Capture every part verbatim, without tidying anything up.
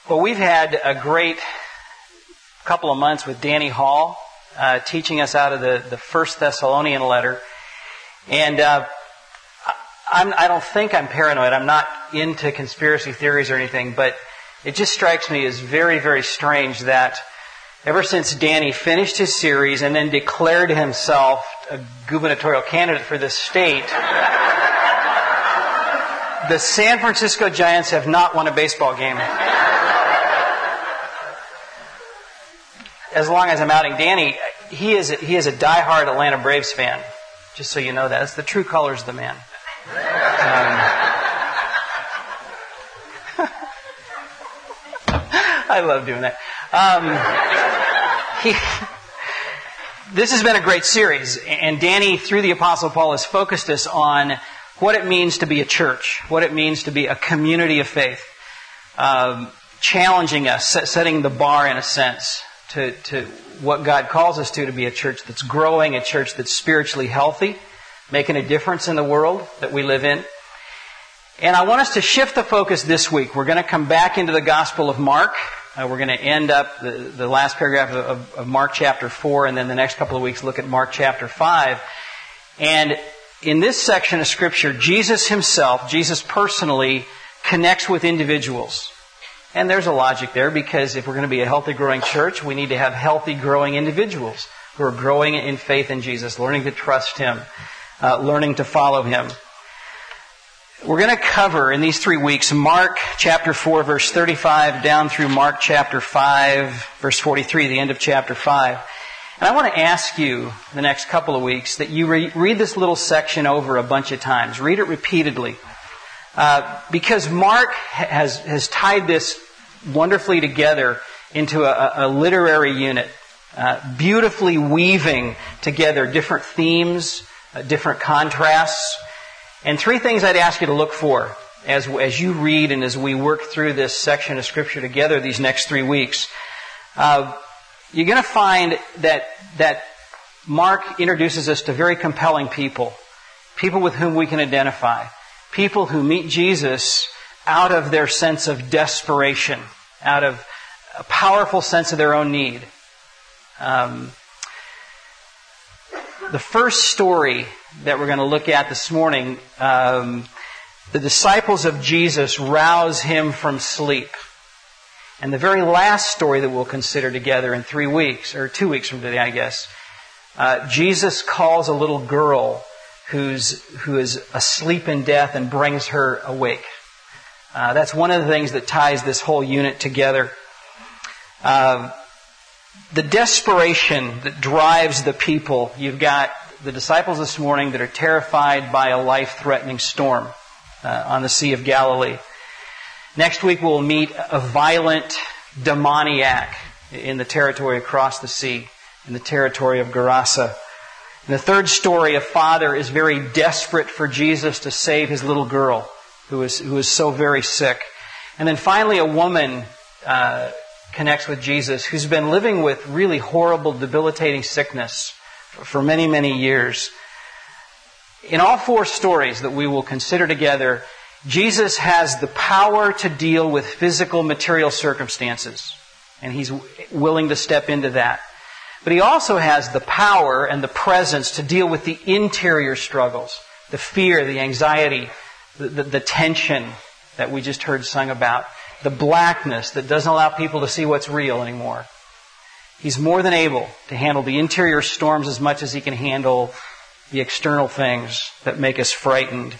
Well, we've had a great couple of months with Danny Hall uh, teaching us out of the, the First Thessalonian letter. And uh, I'm, I don't think I'm paranoid. I'm not into conspiracy theories or anything, but it just strikes me as very, very strange that ever since Danny finished his series and then declared himself a gubernatorial candidate for this state, the San Francisco Giants have not won a baseball game. As long as I'm outing Danny, he is a, he is a diehard Atlanta Braves fan. Just so you know that. It's the true colors of the man. Um, I love doing that. Um, he, this has been a great series. And Danny, through the Apostle Paul, has focused us on what it means to be a church, what it means to be a community of faith, um, challenging us, set, setting the bar in a sense to, to what God calls us to, to be a church that's growing, a church that's spiritually healthy, making a difference in the world that we live in. And I want us to shift the focus this week. We're going to come back into the Gospel of Mark. Uh, we're going to end up the, the last paragraph of, of Mark chapter four, and then the next couple of weeks look at Mark chapter five. And in this section of Scripture, Jesus himself, Jesus personally, connects with individuals. And there's a logic there, because if we're going to be a healthy, growing church, we need to have healthy, growing individuals who are growing in faith in Jesus, learning to trust Him, uh, learning to follow Him. We're going to cover in these three weeks Mark chapter four, verse thirty-five, down through Mark chapter five, verse forty-three, the end of chapter five. And I want to ask you the next couple of weeks that you re- read this little section over a bunch of times. Read it repeatedly. Uh, because Mark has, has tied this wonderfully together into a, a literary unit, uh, beautifully weaving together different themes, uh, different contrasts. And three things I'd ask you to look for as, as you read and as we work through this section of Scripture together these next three weeks. Uh, you're going to find that, that Mark introduces us to very compelling people, people with whom we can identify. People who meet Jesus out of their sense of desperation, out of a powerful sense of their own need. Um, the first story that we're going to look at this morning, um, the disciples of Jesus rouse Him from sleep. And the very last story that we'll consider together in three weeks, or two weeks from today, I guess, uh, Jesus calls a little girl who's who is asleep in death and brings her awake. Uh, that's one of the things that ties this whole unit together. Uh, the desperation that drives the people. You've got the disciples this morning that are terrified by a life-threatening storm uh, on the Sea of Galilee. Next week we'll meet a violent demoniac in the territory across the sea, in the territory of Gerasa. And the third story, a father is very desperate for Jesus to save his little girl who is who is so very sick. And then finally a woman uh, connects with Jesus who's been living with really horrible, debilitating sickness for, for many, many years. In all four stories that we will consider together, Jesus has the power to deal with physical, material circumstances. And He's willing to step into that. But He also has the power and the presence to deal with the interior struggles, the fear, the anxiety, the, the, the tension that we just heard sung about, the blackness that doesn't allow people to see what's real anymore. He's more than able to handle the interior storms as much as He can handle the external things that make us frightened.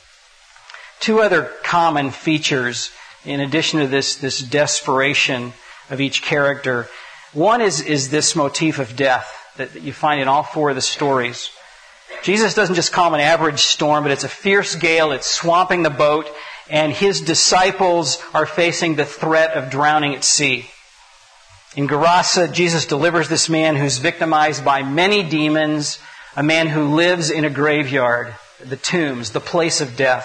Two other common features, in addition to this, this desperation of each character. One is, is this motif of death that you find in all four of the stories. Jesus doesn't just calm an average storm, but it's a fierce gale. It's swamping the boat, and His disciples are facing the threat of drowning at sea. In Gerasa, Jesus delivers this man who's victimized by many demons, a man who lives in a graveyard, the tombs, the place of death.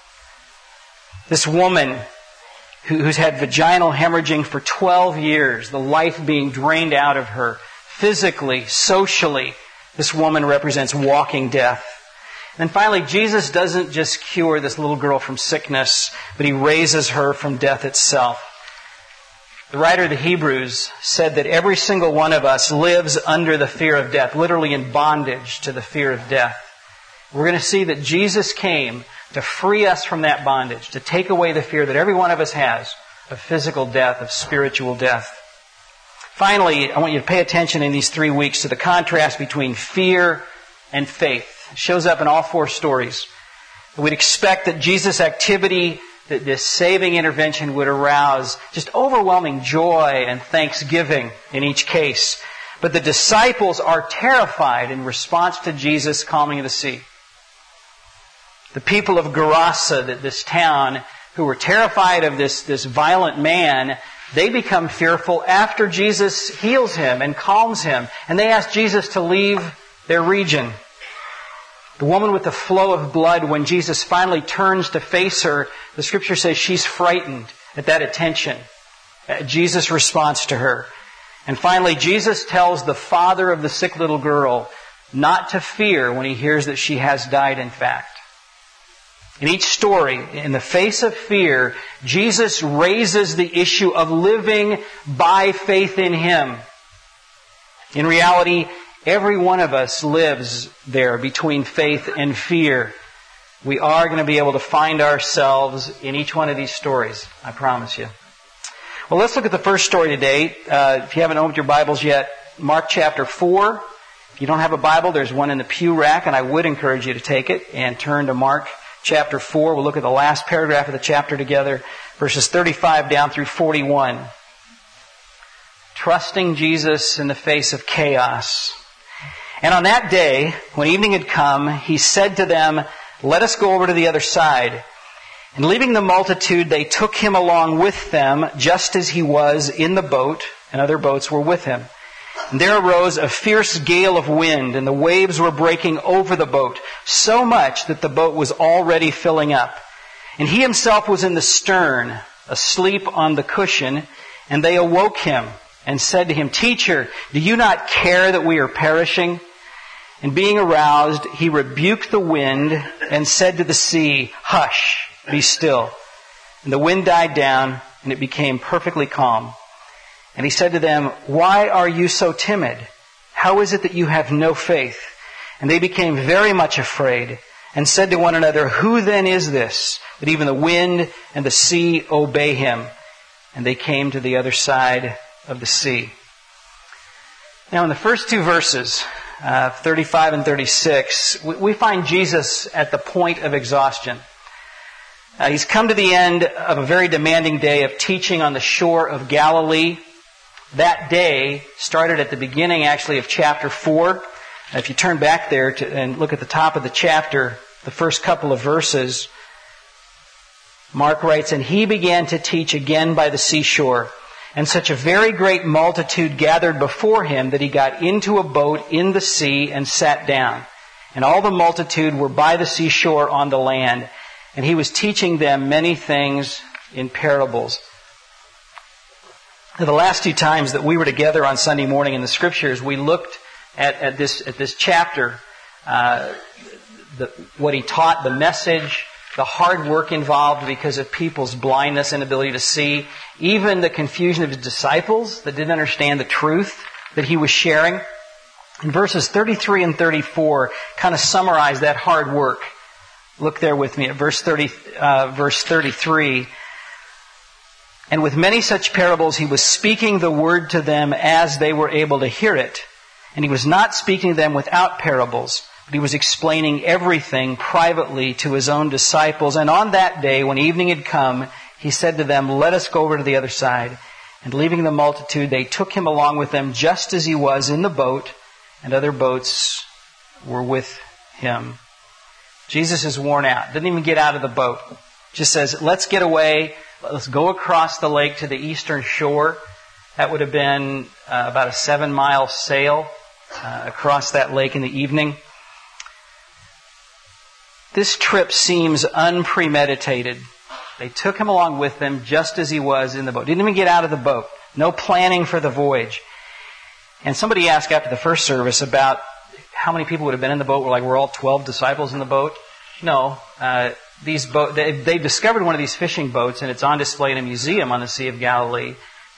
This woman who's had vaginal hemorrhaging for twelve years, the life being drained out of her. Physically, socially, this woman represents walking death. And finally, Jesus doesn't just cure this little girl from sickness, but He raises her from death itself. The writer of the Hebrews said that every single one of us lives under the fear of death, literally in bondage to the fear of death. We're going to see that Jesus came to free us from that bondage, to take away the fear that every one of us has of physical death, of spiritual death. Finally, I want you to pay attention in these three weeks to the contrast between fear and faith. It shows up in all four stories. We'd expect that Jesus' activity, that this saving intervention would arouse just overwhelming joy and thanksgiving in each case. But the disciples are terrified in response to Jesus calming the sea. The people of Gerasa, this town, who were terrified of this, this violent man, they become fearful after Jesus heals him and calms him. And they ask Jesus to leave their region. The woman with the flow of blood, when Jesus finally turns to face her, the Scripture says she's frightened at that attention, at Jesus' response to her. And finally, Jesus tells the father of the sick little girl not to fear when he hears that she has died in fact. In each story, in the face of fear, Jesus raises the issue of living by faith in Him. In reality, every one of us lives there between faith and fear. We are going to be able to find ourselves in each one of these stories, I promise you. Well, let's look at the first story today. Uh, if you haven't opened your Bibles yet, Mark chapter four. If you don't have a Bible, there's one in the pew rack, and I would encourage you to take it and turn to Mark chapter four. We'll look at the last paragraph of the chapter together, verses thirty-five down through forty-one. Trusting Jesus in the face of chaos. And on that day, when evening had come, He said to them, "Let us go over to the other side." And leaving the multitude, they took Him along with them, just as He was in the boat, and other boats were with Him. And there arose a fierce gale of wind, and the waves were breaking over the boat, so much that the boat was already filling up. And He Himself was in the stern, asleep on the cushion, and they awoke Him and said to Him, "Teacher, do you not care that we are perishing?" And being aroused, He rebuked the wind and said to the sea, "Hush, be still." And the wind died down, and it became perfectly calm. And He said to them, "Why are you so timid? How is it that you have no faith?" And they became very much afraid and said to one another, "Who then is this, that even the wind and the sea obey Him?" And they came to the other side of the sea. Now in the first two verses, uh, thirty-five and thirty-six, we, we find Jesus at the point of exhaustion. Uh, he's come to the end of a very demanding day of teaching on the shore of Galilee. That day started at the beginning, actually, of chapter four. If you turn back there to, and look at the top of the chapter, the first couple of verses, Mark writes, "And He began to teach again by the seashore. And such a very great multitude gathered before Him that He got into a boat in the sea and sat down. And all the multitude were by the seashore on the land. And He was teaching them many things in parables." Now, the last two times that we were together on Sunday morning in the Scriptures, we looked at, at this at this chapter, uh, the, what He taught, the message, the hard work involved because of people's blindness, inability to see, even the confusion of His disciples that didn't understand the truth that He was sharing. And verses thirty-three and thirty-four kind of summarize that hard work. Look there with me at verse thirty, uh, verse thirty-three. "And with many such parables He was speaking the word to them as they were able to hear it. And He was not speaking to them without parables, but He was explaining everything privately to His own disciples. And on that day, when evening had come, He said to them, 'Let us go over to the other side.' And leaving the multitude, they took Him along with them, just as He was in the boat, and other boats were with Him." Jesus is worn out. Didn't even get out of the boat. Just says, "Let's get away. Let's go across the lake to the eastern shore." That would have been uh, about a seven-mile sail uh, across that lake in the evening. This trip seems unpremeditated. They took Him along with them just as He was in the boat. Didn't even get out of the boat. No planning for the voyage. And somebody asked after the first service about how many people would have been in the boat. We're like, we're all twelve disciples in the boat? No. Uh, these boat, they, they've discovered one of these fishing boats, and it's on display in a museum on the Sea of Galilee.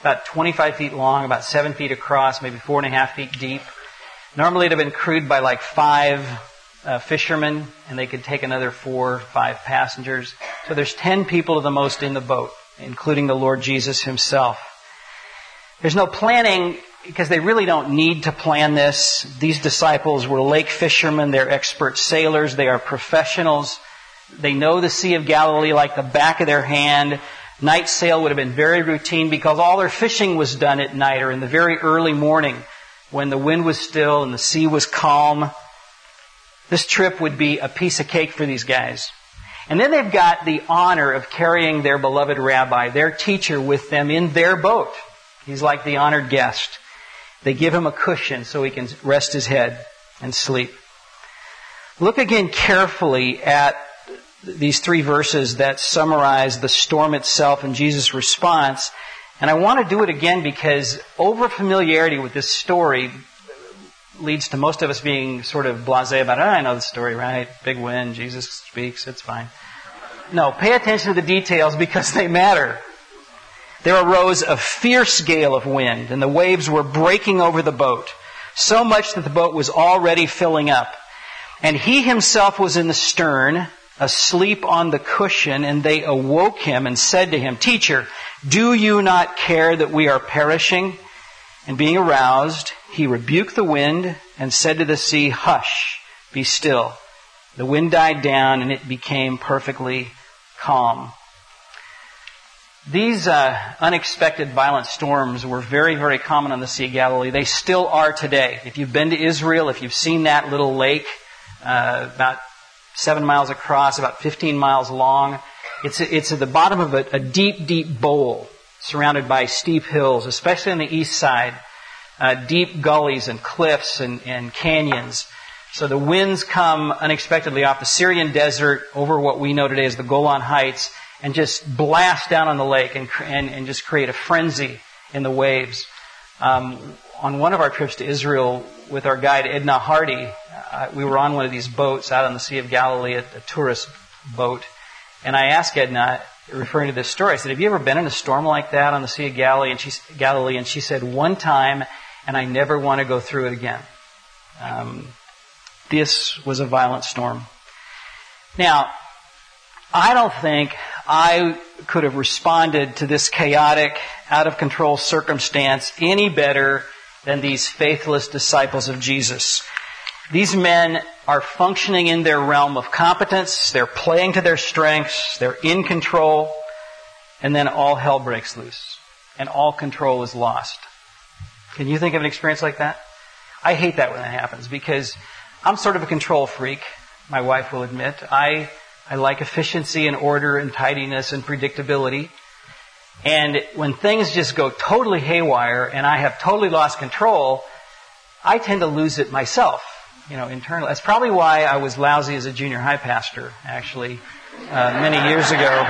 about twenty-five feet long, about seven feet across, maybe four and a half feet deep. Normally it would have been crewed by like five uh, fishermen, and they could take another four, five passengers. So there's ten people at the most in the boat, including the Lord Jesus himself. There's no planning because they really don't need to plan this. These disciples were lake fishermen. They're expert sailors. They are professionals. They know the Sea of Galilee like the back of their hand. Night sail would have been very routine because all their fishing was done at night or in the very early morning when the wind was still and the sea was calm. This trip would be a piece of cake for these guys. And then they've got the honor of carrying their beloved rabbi, their teacher, with them in their boat. He's like the honored guest. They give him a cushion so he can rest his head and sleep. Look again carefully at these three verses that summarize the storm itself and Jesus' response. And I want to do it again because over-familiarity with this story leads to most of us being sort of blasé about it. Oh, I know the story, right? Big wind, Jesus speaks, it's fine. No, pay attention to the details because they matter. There arose a fierce gale of wind, and the waves were breaking over the boat, so much that the boat was already filling up. And he himself was in the stern, asleep on the cushion, and they awoke him and said to him, "Teacher, do you not care that we are perishing?" And being aroused, he rebuked the wind and said to the sea, "Hush, be still." The wind died down, and it became perfectly calm. These uh, unexpected violent storms were very, very common on the Sea of Galilee. They still are today. If you've been to Israel, if you've seen that little lake, uh, about seven miles across, about fifteen miles long, it's it's at the bottom of a, a deep, deep bowl surrounded by steep hills, especially on the east side, uh, deep gullies and cliffs and, and canyons. So the winds come unexpectedly off the Syrian desert over what we know today as the Golan Heights, and just blast down on the lake and, and, and just create a frenzy in the waves. Um, on one of our trips to Israel with our guide Edna Hardy, uh, we were on one of these boats out on the Sea of Galilee, a, a tourist boat. And I asked Edna, referring to this story, I said, "Have you ever been in a storm like that on the Sea of Galilee?" And she, Galilee, and she said, "One time, and I never want to go through it again." Um, this was a violent storm. Now, I don't think I could have responded to this chaotic, out-of-control circumstance any better than these faithless disciples of Jesus. These men are functioning in their realm of competence. They're playing to their strengths. They're in control. And then all hell breaks loose. And all control is lost. Can you think of an experience like that? I hate that when that happens because I'm sort of a control freak. My wife will admit. I... I like efficiency and order and tidiness and predictability. And when things just go totally haywire and I have totally lost control, I tend to lose it myself, you know, internally. That's probably why I was lousy as a junior high pastor, actually, uh, many years ago.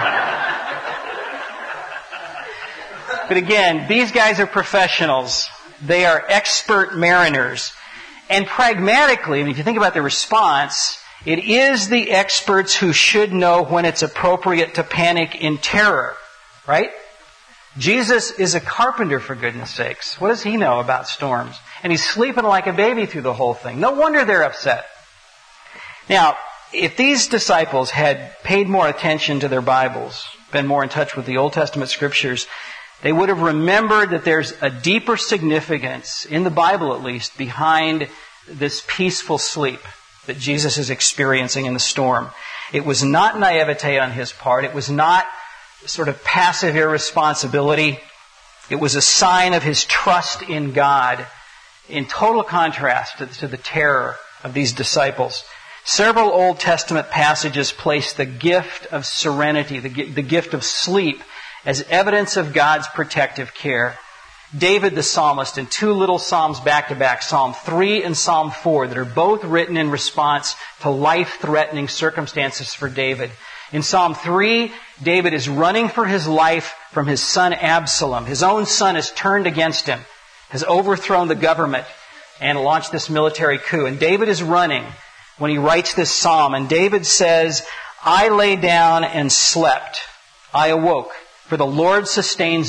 But again, these guys are professionals. They are expert mariners. And pragmatically, I mean, if you think about the response, it is the experts who should know when it's appropriate to panic in terror, right? Jesus is a carpenter, for goodness sakes. What does he know about storms? And he's sleeping like a baby through the whole thing. No wonder they're upset. Now, if these disciples had paid more attention to their Bibles, been more in touch with the Old Testament scriptures, they would have remembered that there's a deeper significance, in the Bible at least, behind this peaceful sleep that Jesus is experiencing in the storm. It was not naivete on his part. It was not sort of passive irresponsibility. It was a sign of his trust in God, in total contrast to, to the terror of these disciples. Several Old Testament passages place the gift of serenity, the, the gift of sleep, as evidence of God's protective care. David the psalmist in two little psalms back-to-back, Psalm three and Psalm four, that are both written in response to life-threatening circumstances for David. In Psalm three, David is running for his life from his son Absalom. His own son has turned against him, has overthrown the government, and launched this military coup. And David is running when he writes this psalm. And David says, "I lay down and slept. I awoke, for the Lord sustains me.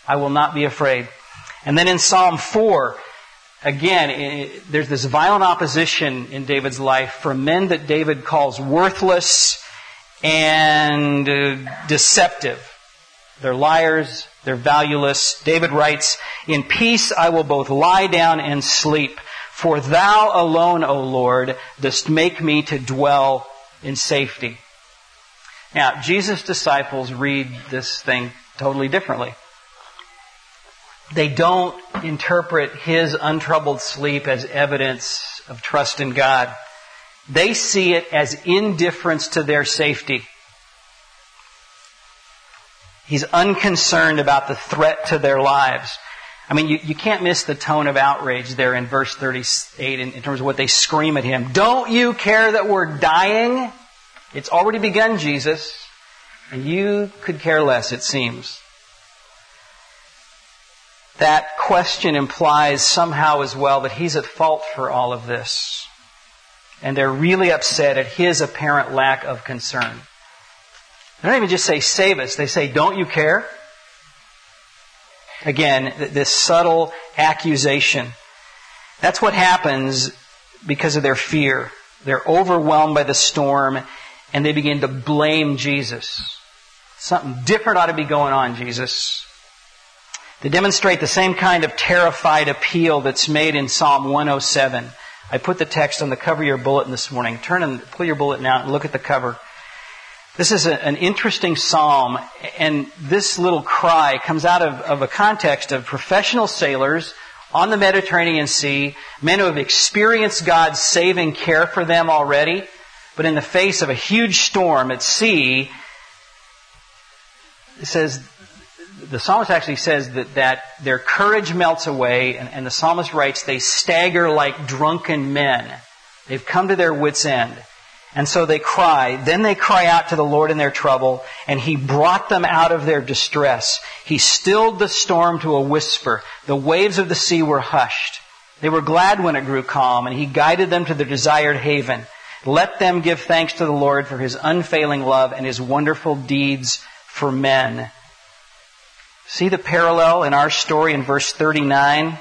I will not be afraid. And then in Psalm four, again, there's this violent opposition in David's life for men that David calls worthless and uh, deceptive. They're liars, they're valueless. David writes, "In peace I will both lie down and sleep, for thou alone, O Lord, dost make me to dwell in safety." Now, Jesus' disciples read this thing totally differently. They don't interpret his untroubled sleep as evidence of trust in God. They see it as indifference to their safety. He's unconcerned about the threat to their lives. I mean, you, you can't miss the tone of outrage there in verse thirty-eight in, in terms of what they scream at him. Don't you care that we're dying? It's already begun, Jesus. And you could care less, it seems. That question implies somehow as well that he's at fault for all of this. And they're really upset at his apparent lack of concern. They don't even just say, save us. They say, don't you care? Again, this subtle accusation. That's what happens because of their fear. They're overwhelmed by the storm and they begin to blame Jesus. Something different ought to be going on, Jesus. They demonstrate the same kind of terrified appeal that's made in Psalm one oh seven. I put the text on the cover of your bulletin this morning. Turn and pull your bulletin out and look at the cover. This is a, an interesting psalm, and this little cry comes out of, of a context of professional sailors on the Mediterranean Sea, men who have experienced God's saving care for them already, but in the face of a huge storm at sea, it says, the psalmist actually says that, that their courage melts away, and, and the psalmist writes, they stagger like drunken men. They've come to their wits' end. And so they cry. Then they cry out to the Lord in their trouble, and He brought them out of their distress. He stilled the storm to a whisper. The waves of the sea were hushed. They were glad when it grew calm, and He guided them to their desired haven. Let them give thanks to the Lord for His unfailing love and His wonderful deeds for men. See the parallel in our story in verse thirty-nine?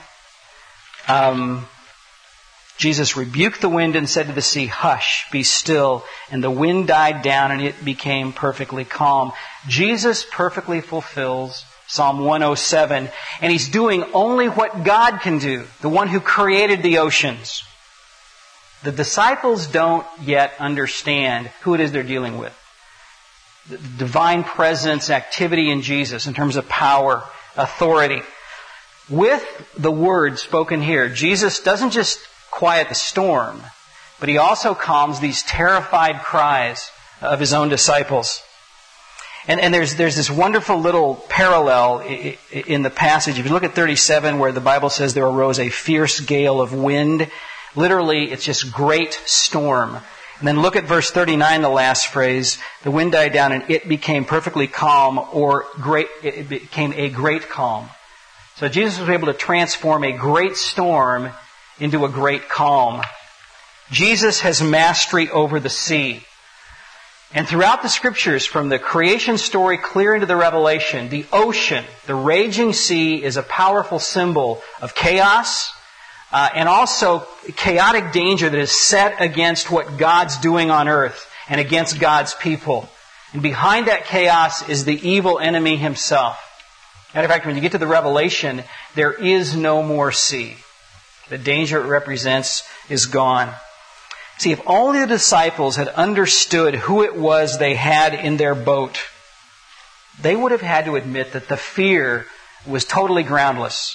Um... Jesus rebuked the wind and said to the sea, hush, be still. And the wind died down and it became perfectly calm. Jesus perfectly fulfills Psalm one oh seven. And He's doing only what God can do, the one who created the oceans. The disciples don't yet understand who it is they're dealing with. The divine presence, activity in Jesus in terms of power, authority. With the word spoken here, Jesus doesn't just quiet the storm, but He also calms these terrified cries of His own disciples. And, and there's there's this wonderful little parallel in the passage. If you look at thirty-seven, where the Bible says there arose a fierce gale of wind, literally it's just great storm. And then look at verse thirty-nine, the last phrase, the wind died down and it became perfectly calm, or great. It became a great calm. So Jesus was able to transform a great storm into a great calm. Jesus has mastery over the sea. And throughout the Scriptures, from the creation story clear into the Revelation, the ocean, the raging sea, is a powerful symbol of chaos uh, and also chaotic danger that is set against what God's doing on earth and against God's people. And behind that chaos is the evil enemy himself. Matter of fact, when you get to the Revelation, there is no more sea. The danger it represents is gone. See, if only the disciples had understood who it was they had in their boat, they would have had to admit that the fear was totally groundless.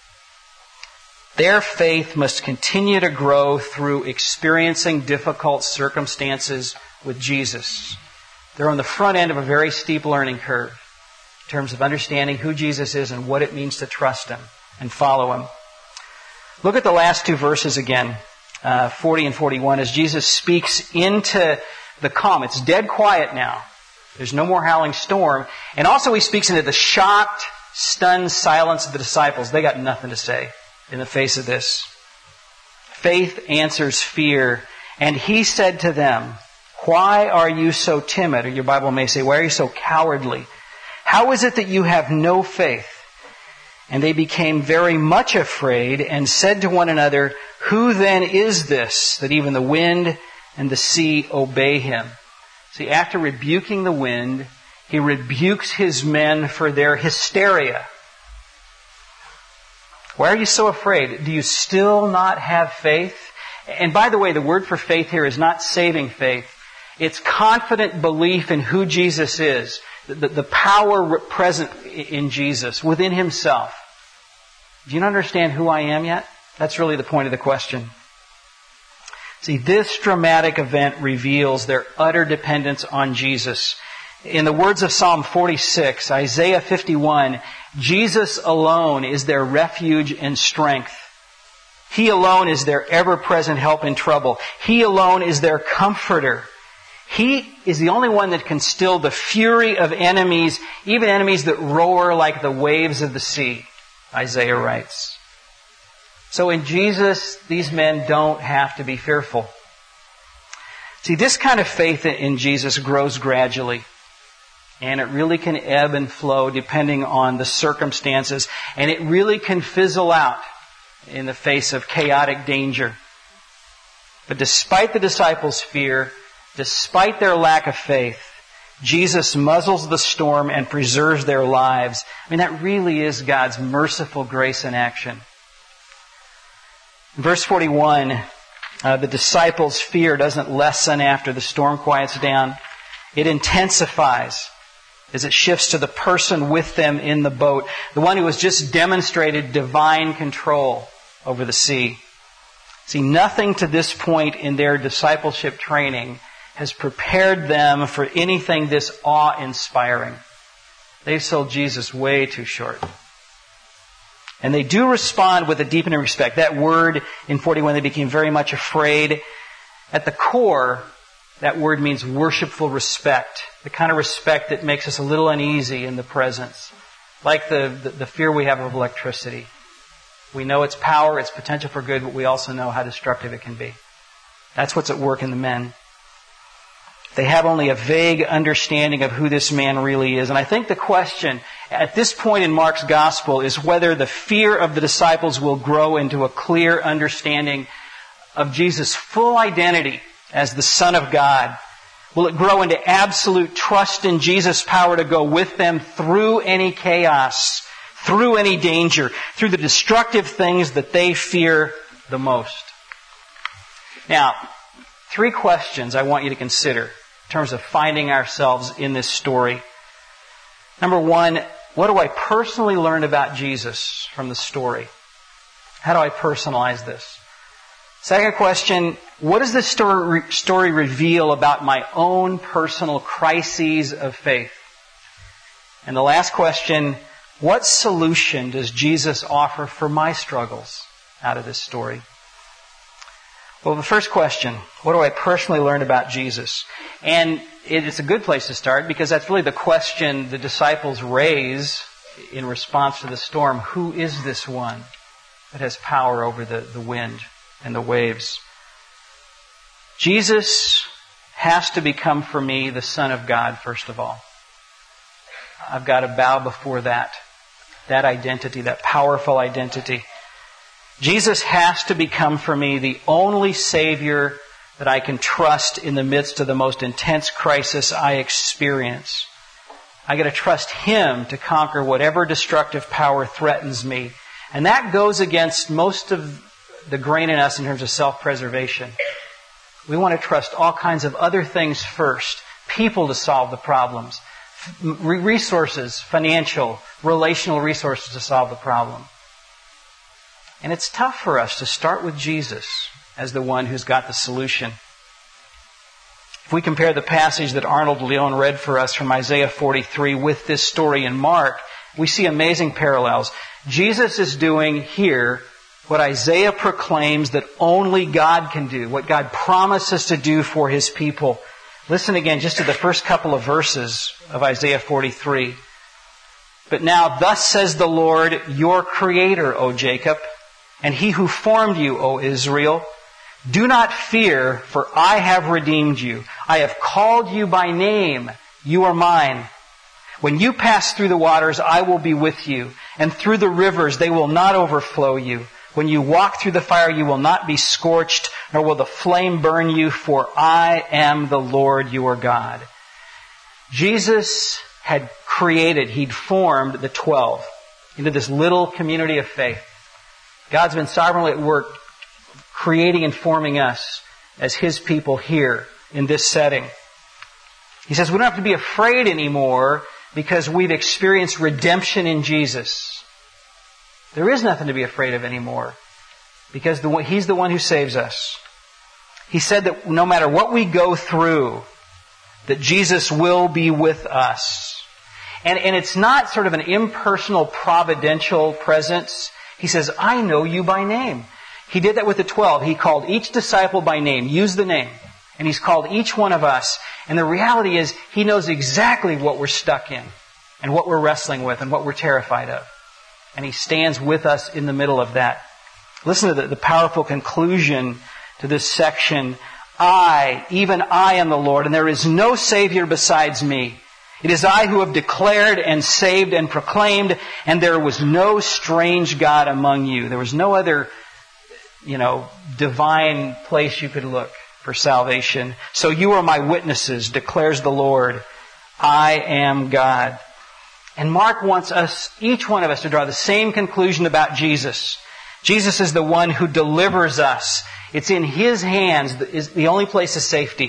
Their faith must continue to grow through experiencing difficult circumstances with Jesus. They're on the front end of a very steep learning curve in terms of understanding who Jesus is and what it means to trust Him and follow Him. Look at the last two verses again, uh, forty and forty-one, as Jesus speaks into the calm. It's dead quiet now. There's no more howling storm. And also He speaks into the shocked, stunned silence of the disciples. They got nothing to say in the face of this. Faith answers fear. And He said to them, why are you so timid? Or your Bible may say, why are you so cowardly? How is it that you have no faith? And they became very much afraid and said to one another, "Who then is this, that even the wind and the sea obey him?" See, after rebuking the wind, he rebukes his men for their hysteria. Why are you so afraid? Do you still not have faith? And by the way, the word for faith here is not saving faith. It's confident belief in who Jesus is. The, the power present in Jesus, within himself. Do you not understand who I am yet? That's really the point of the question. See, this dramatic event reveals their utter dependence on Jesus. In the words of Psalm forty-six, Isaiah fifty-one, Jesus alone is their refuge and strength. He alone is their ever-present help in trouble. He alone is their comforter. He is the only one that can still the fury of enemies, even enemies that roar like the waves of the sea, Isaiah writes. So in Jesus, these men don't have to be fearful. See, this kind of faith in Jesus grows gradually. And it really can ebb and flow depending on the circumstances. And it really can fizzle out in the face of chaotic danger. But despite the disciples' fear, despite their lack of faith, Jesus muzzles the storm and preserves their lives. I mean, that really is God's merciful grace in action. In verse forty-one, uh, the disciples' fear doesn't lessen after the storm quiets down. It intensifies as it shifts to the person with them in the boat, the one who has just demonstrated divine control over the sea. See, nothing to this point in their discipleship training has prepared them for anything this awe-inspiring. They've sold Jesus way too short. And they do respond with a deepening respect. That word in forty-one, they became very much afraid. At the core, that word means worshipful respect. The kind of respect that makes us a little uneasy in the presence. Like the, the, the fear we have of electricity. We know its power, its potential for good, but we also know how destructive it can be. That's what's at work in the men. They have only a vague understanding of who this man really is. And I think the question at this point in Mark's gospel is whether the fear of the disciples will grow into a clear understanding of Jesus' full identity as the Son of God. Will it grow into absolute trust in Jesus' power to go with them through any chaos, through any danger, through the destructive things that they fear the most? Now, three questions I want you to consider in terms of finding ourselves in this story. Number one, what do I personally learn about Jesus from the story? How do I personalize this? Second question, what does this story, story reveal about my own personal crises of faith? And the last question, what solution does Jesus offer for my struggles out of this story? Well, the first question, what do I personally learn about Jesus? And it's a good place to start because that's really the question the disciples raise in response to the storm. Who is this one that has power over the, the wind and the waves? Jesus has to become for me the Son of God, first of all. I've got to bow before that, that identity, that powerful identity. Jesus has to become for me the only Savior that I can trust in the midst of the most intense crisis I experience. I got to trust Him to conquer whatever destructive power threatens me. And that goes against most of the grain in us in terms of self-preservation. We want to trust all kinds of other things first. People to solve the problems. Resources, financial, relational resources to solve the problem. And it's tough for us to start with Jesus as the one who's got the solution. If we compare the passage that Arnold Leon read for us from Isaiah forty-three with this story in Mark, we see amazing parallels. Jesus is doing here what Isaiah proclaims that only God can do, what God promises to do for His people. Listen again just to the first couple of verses of Isaiah forty-three. But now, thus says the Lord, your Creator, O Jacob, and He who formed you, O Israel, do not fear, for I have redeemed you. I have called you by name. You are mine. When you pass through the waters, I will be with you, And through the rivers, they will not overflow you. When you walk through the fire, you will not be scorched, nor will the flame burn you, for I am the Lord your God. Jesus had created, He'd formed the twelve into this little community of faith. God's been sovereignly at work creating and forming us as His people here in this setting. He says we don't have to be afraid anymore because we've experienced redemption in Jesus. There is nothing to be afraid of anymore because the, He's the one who saves us. He said that no matter what we go through, that Jesus will be with us. And, and it's not sort of an impersonal, providential presence. He says, I know you by name. He did that with the twelve. He called each disciple by name. Use the name. And He's called each one of us. And the reality is, He knows exactly what we're stuck in and what we're wrestling with and what we're terrified of. And He stands with us in the middle of that. Listen to the, the powerful conclusion to this section. I, even I am the Lord, and there is no Savior besides me. It is I who have declared and saved and proclaimed, and there was no strange God among you. There was no other, you know, divine place you could look for salvation. So you are my witnesses, declares the Lord. I am God. And Mark wants us, each one of us, to draw the same conclusion about Jesus. Jesus is the one who delivers us. It's in His hands that is the only place of safety.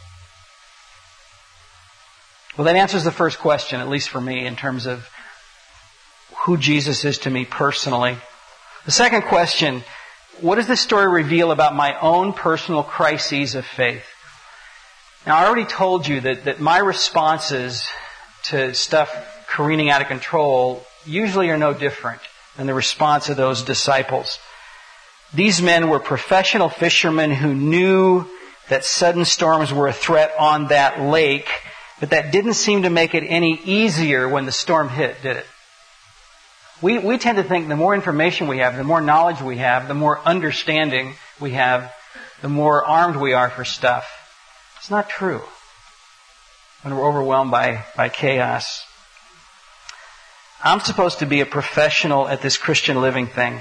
Well, that answers the first question, at least for me, in terms of who Jesus is to me personally. The second question, what does this story reveal about my own personal crises of faith? Now, I already told you that, that my responses to stuff careening out of control usually are no different than the response of those disciples. These men were professional fishermen who knew that sudden storms were a threat on that lake, but that didn't seem to make it any easier when the storm hit, did it? We, we tend to think the more information we have, the more knowledge we have, the more understanding we have, the more armed we are for stuff. It's not true when we're overwhelmed by, by chaos. I'm supposed to be a professional at this Christian living thing.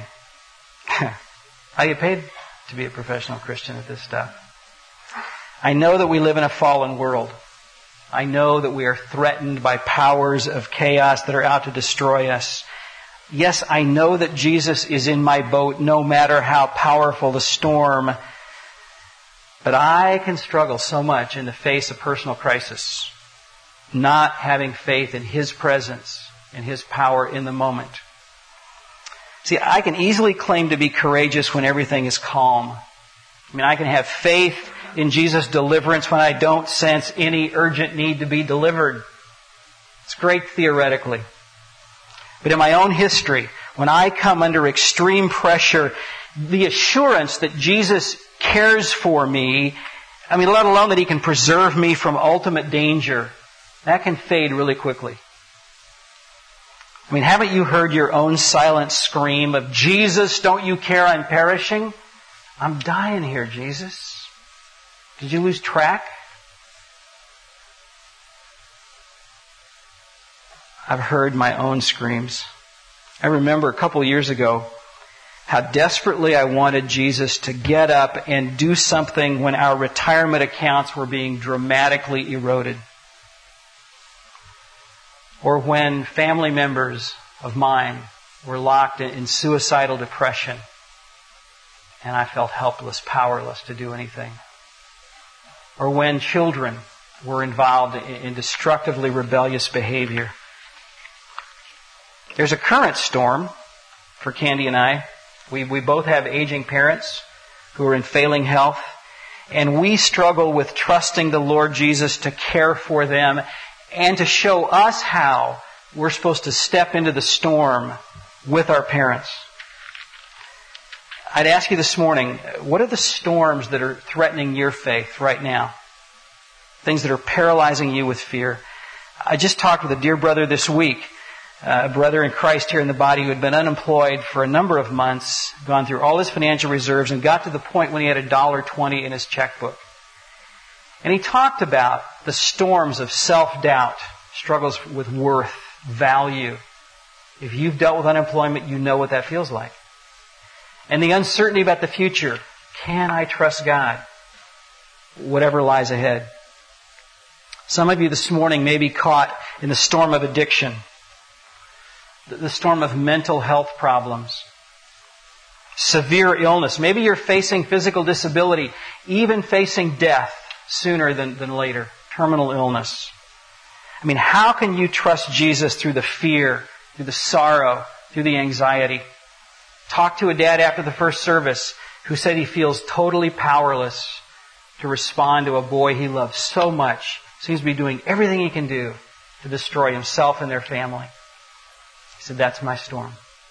I get paid to be a professional Christian at this stuff. I know that we live in a fallen world. I know that we are threatened by powers of chaos that are out to destroy us. Yes, I know that Jesus is in my boat no matter how powerful the storm. But I can struggle so much in the face of personal crisis, not having faith in His presence and His power in the moment. See, I can easily claim to be courageous when everything is calm. I mean, I can have faith in Jesus' deliverance when I don't sense any urgent need to be delivered. It's great theoretically. But in my own history, when I come under extreme pressure, the assurance that Jesus cares for me, I mean, let alone that He can preserve me from ultimate danger, that can fade really quickly. I mean, haven't you heard your own silent scream of, Jesus, don't you care I'm perishing? I'm dying here, Jesus. Did you lose track? I've heard my own screams. I remember a couple of years ago how desperately I wanted Jesus to get up and do something when our retirement accounts were being dramatically eroded. Or when family members of mine were locked in suicidal depression and I felt helpless, powerless to do anything. Or when children were involved in destructively rebellious behavior. There's a current storm for Candy and I. We, we both have aging parents who are in failing health. And we struggle with trusting the Lord Jesus to care for them and to show us how we're supposed to step into the storm with our parents. I'd ask you this morning, what are the storms that are threatening your faith right now? Things that are paralyzing you with fear. I just talked with a dear brother this week, a brother in Christ here in the body who had been unemployed for a number of months, gone through all his financial reserves, and got to the point when he had a dollar twenty in his checkbook. And he talked about the storms of self-doubt, struggles with worth, value, If you've dealt with unemployment, you know what that feels like. And the uncertainty about the future. Can I trust God? Whatever lies ahead. Some of you this morning may be caught in the storm of addiction, the storm of mental health problems, severe illness. Maybe you're facing physical disability, even facing death sooner than, than later, terminal illness. I mean, how can you trust Jesus through the fear, through the sorrow, through the anxiety? Talk to a dad after the first service who said he feels totally powerless to respond to a boy he loves so much. Seems to be doing everything he can do to destroy himself and their family. He said, that's my storm.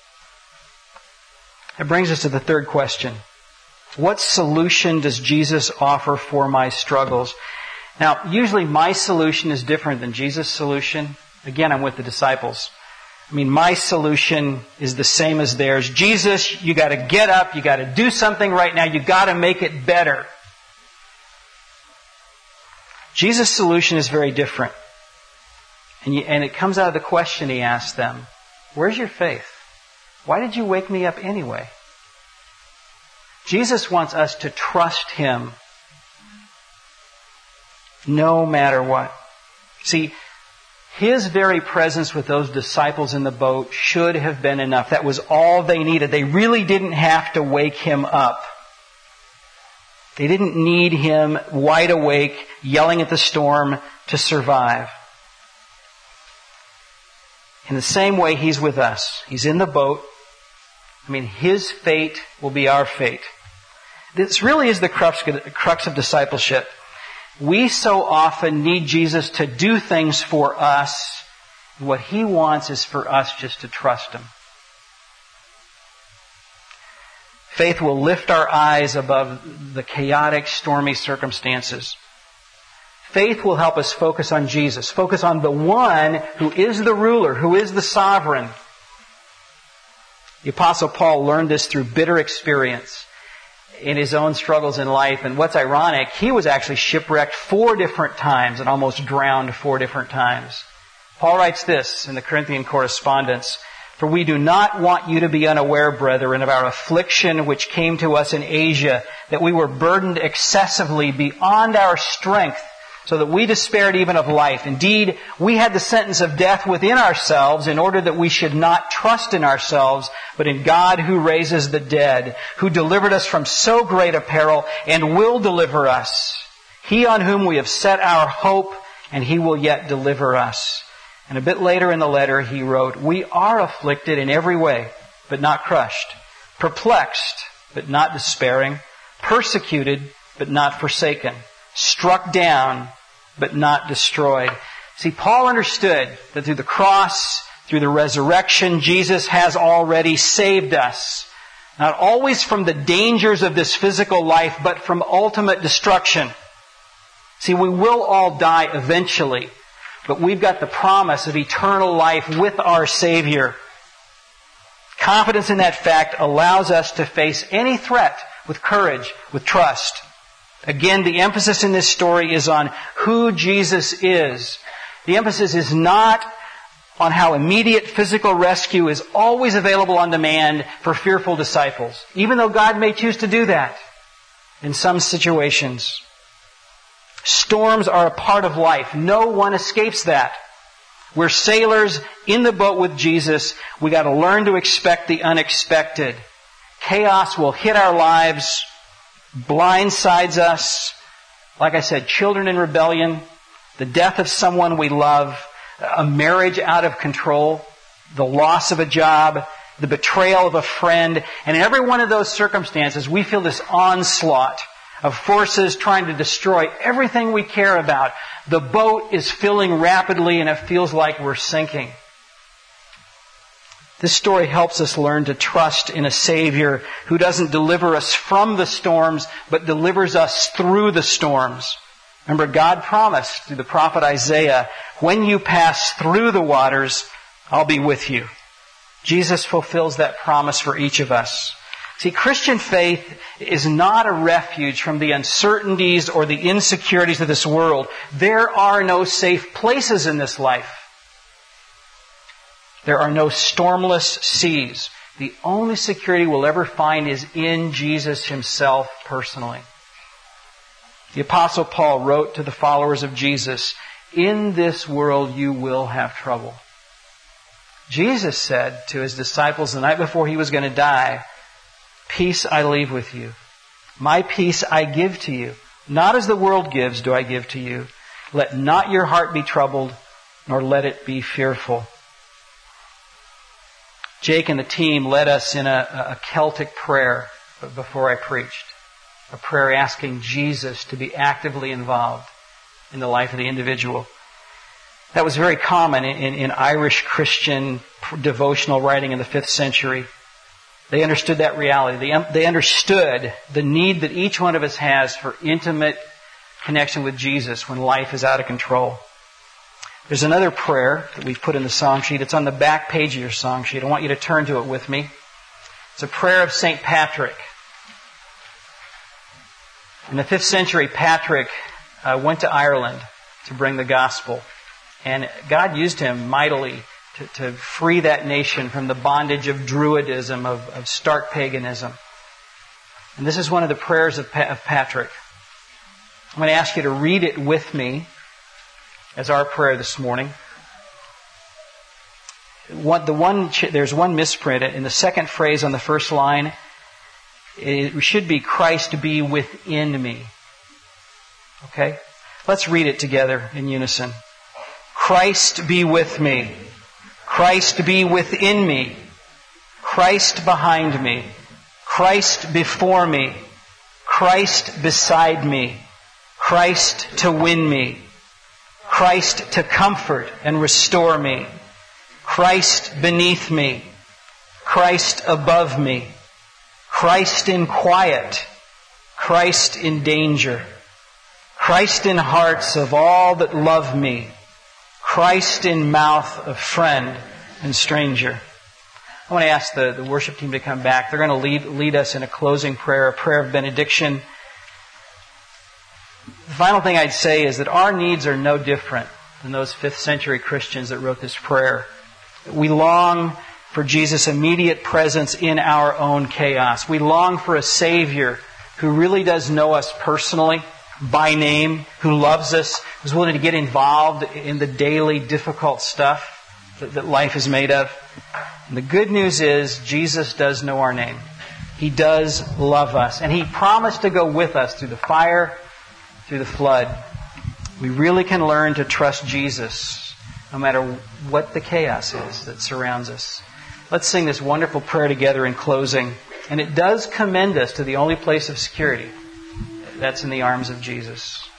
That brings us to the third question. What solution does Jesus offer for my struggles? Now, usually my solution is different than Jesus' solution. Again, I'm with the disciples. I mean, my solution is the same as theirs. Jesus, you got to get up. You got to do something right now. You got to make it better. Jesus' solution is very different. And, you, and it comes out of the question he asked them. Where's your faith? Why did you wake me up anyway? Jesus wants us to trust Him no matter what. See, His very presence with those disciples in the boat should have been enough. That was all they needed. They really didn't have to wake Him up. They didn't need Him wide awake, yelling at the storm to survive. In the same way, He's with us. He's in the boat. I mean, His fate will be our fate. This really is the crux, crux of discipleship. We so often need Jesus to do things for us. What He wants is for us just to trust Him. Faith will lift our eyes above the chaotic, stormy circumstances. Faith will help us focus on Jesus. Focus on the one who is the ruler, who is the sovereign. The Apostle Paul learned this through bitter experience in his own struggles in life. And what's ironic, he was actually shipwrecked four different times and almost drowned four different times. Paul writes this in the Corinthian correspondence, "For we do not want you to be unaware, brethren, of our affliction which came to us in Asia, that we were burdened excessively beyond our strength, so that we despaired even of life. Indeed, we had the sentence of death within ourselves in order that we should not trust in ourselves, but in God who raises the dead, who delivered us from so great a peril and will deliver us. He on whom we have set our hope, and He will yet deliver us." And a bit later in the letter he wrote, "We are afflicted in every way, but not crushed, perplexed, but not despairing, persecuted, but not forsaken, struck down, but not destroyed." See, Paul understood that through the cross, through the resurrection, Jesus has already saved us. Not always from the dangers of this physical life, but from ultimate destruction. See, we will all die eventually, but we've got the promise of eternal life with our Savior. Confidence in that fact allows us to face any threat with courage, with trust. Again, the emphasis in this story is on who Jesus is. The emphasis is not on how immediate physical rescue is always available on demand for fearful disciples, even though God may choose to do that in some situations. Storms are a part of life. No one escapes that. We're sailors in the boat with Jesus. We got to learn to expect the unexpected. Chaos will hit our lives, blindsides us. Like I said, children in rebellion, the death of someone we love, a marriage out of control, the loss of a job, the betrayal of a friend. And in every one of those circumstances, we feel this onslaught of forces trying to destroy everything we care about. The boat is filling rapidly and it feels like we're sinking. This story helps us learn to trust in a Savior who doesn't deliver us from the storms, but delivers us through the storms. Remember, God promised through the prophet Isaiah, "When you pass through the waters, I'll be with you." Jesus fulfills that promise for each of us. See, Christian faith is not a refuge from the uncertainties or the insecurities of this world. There are no safe places in this life. There are no stormless seas. The only security we'll ever find is in Jesus Himself personally. The Apostle Paul wrote to the followers of Jesus, "In this world you will have trouble." Jesus said to His disciples the night before He was going to die, "Peace I leave with you. My peace I give to you. Not as the world gives do I give to you. Let not your heart be troubled, nor let it be fearful." Jake and the team led us in a, a Celtic prayer before I preached. A prayer asking Jesus to be actively involved in the life of the individual. That was very common in, in, in Irish Christian devotional writing in the fifth century. They understood that reality. They, they understood the need that each one of us has for intimate connection with Jesus when life is out of control. There's another prayer that we've put in the song sheet. It's on the back page of your song sheet. I want you to turn to it with me. It's a prayer of Saint Patrick. In the fifth century, Patrick uh, went to Ireland to bring the gospel. And God used him mightily to, to free that nation from the bondage of Druidism, of, of stark paganism. And this is one of the prayers of, pa- of Patrick. I'm going to ask you to read it with me as our prayer this morning. One, the one, there's one misprint. In the second phrase on the first line, it should be, "Christ be within me." Okay? Let's read it together in unison. Christ be with me. Christ be within me. Christ behind me. Christ before me. Christ beside me. Christ to win me. Christ to comfort and restore me. Christ beneath me. Christ above me. Christ in quiet. Christ in danger. Christ in hearts of all that love me. Christ in mouth of friend and stranger. I want to ask the, the worship team to come back. They're going to lead, lead us in a closing prayer, a prayer of benediction. The final thing I'd say is that our needs are no different than those fifth century Christians that wrote this prayer. We long for Jesus' immediate presence in our own chaos. We long for a Savior who really does know us personally, by name, who loves us, who's willing to get involved in the daily difficult stuff that, that life is made of. And the good news is Jesus does know our name. He does love us. And He promised to go with us through the fire, through the flood. We really can learn to trust Jesus no matter what the chaos is that surrounds us. Let's sing this wonderful prayer together in closing. And it does commend us to the only place of security. That's in the arms of Jesus.